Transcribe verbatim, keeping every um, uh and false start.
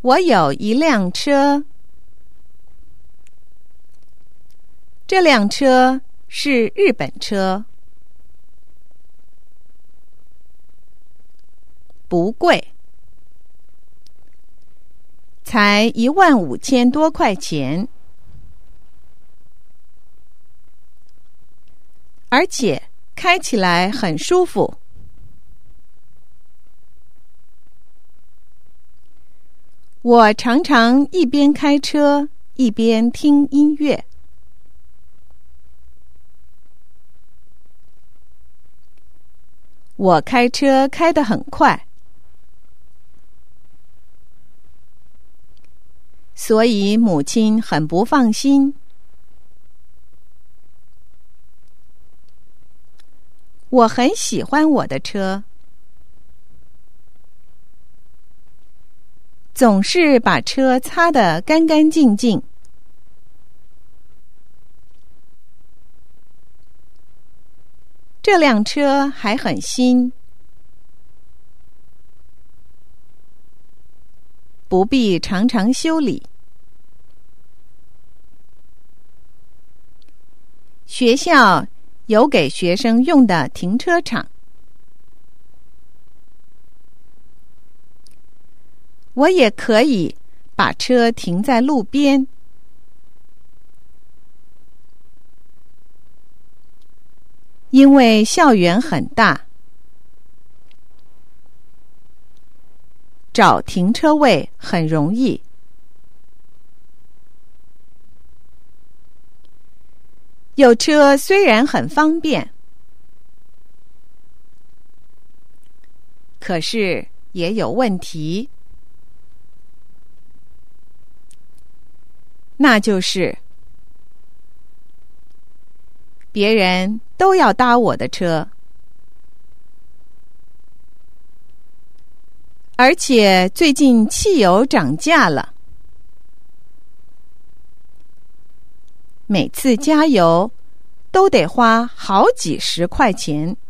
我有一辆车。这辆车是日本车，不贵，才一万五千多块钱，而且开起来很舒服。我常常一边开车一边听音乐。我开车开得很快，所以母亲很不放心。我很喜欢我的车，总是把车擦得干干净净。这辆车还很新，不必常常修理。学校有给学生用的停车场，我也可以把车停在路边。因为校园很大，找停车位很容易。有车虽然很方便，可是也有问题，那就是别人都要搭我的车，而且最近汽油涨价了，每次加油都得花好几十块钱。